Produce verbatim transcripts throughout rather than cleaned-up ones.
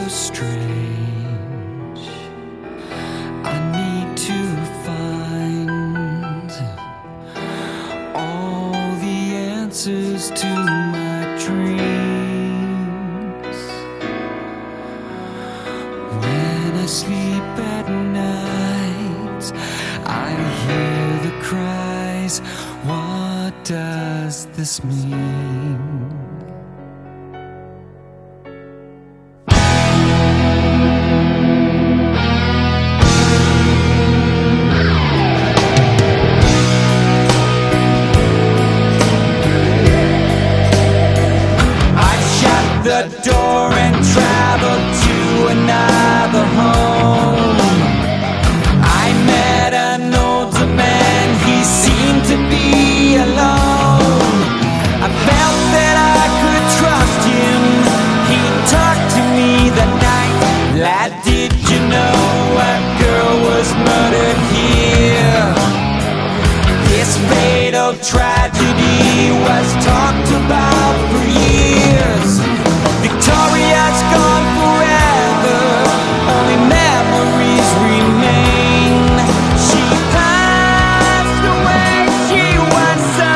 strange. I need to find all the answers to my dreams. When I sleep at night, I hear the cries. What does this mean? The door and traveled to another home. I met an older man, he seemed to be alone. I felt that I could trust him, he talked to me that night. Lad, did you know a girl was murdered here? This fatal tragedy was talked about for years. Victoria's gone forever, only memories remain. She passed away, she was so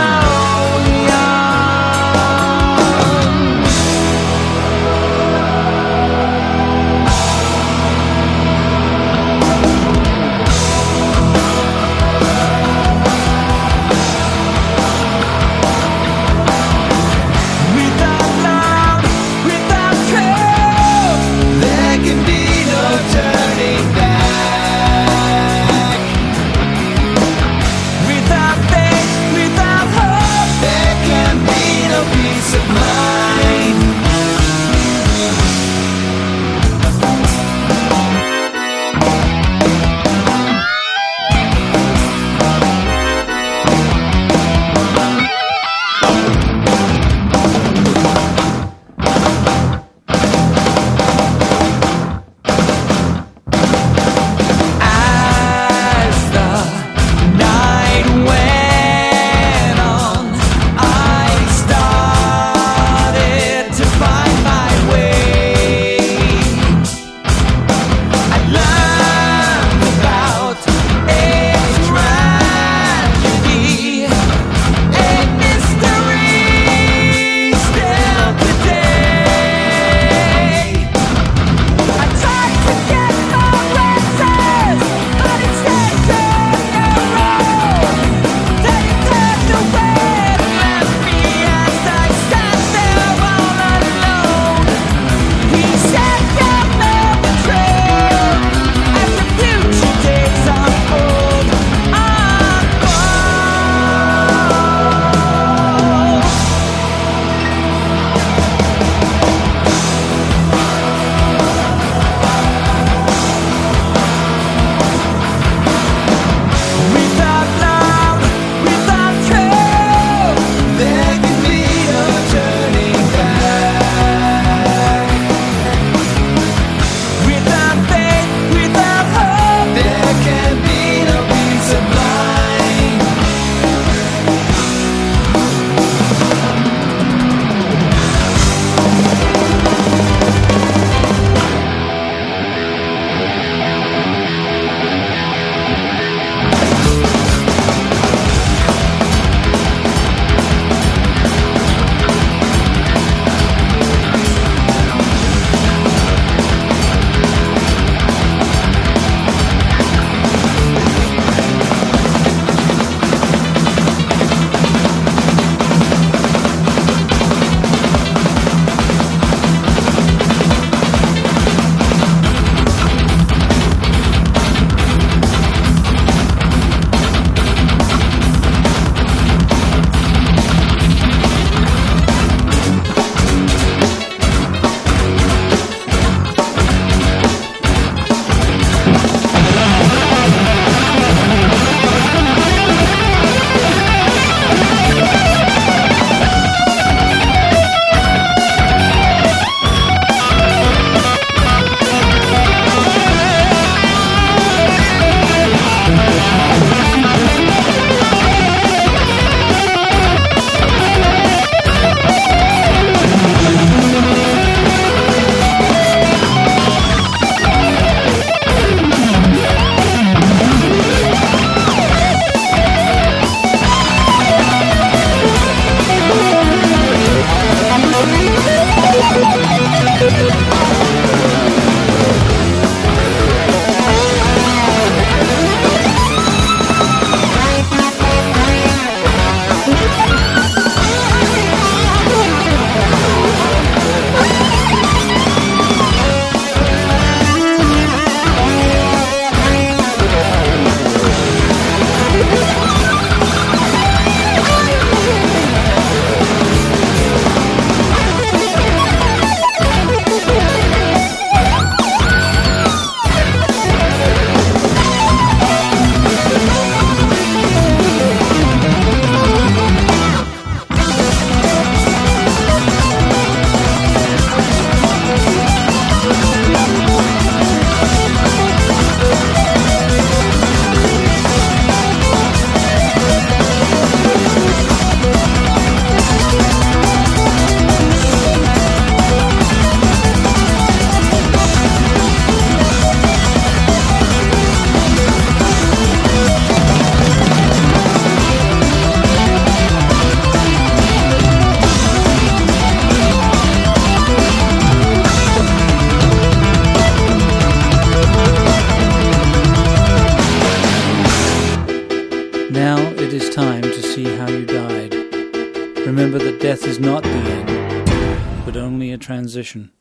time to see how you died. Remember that death is not the end, but only a transition.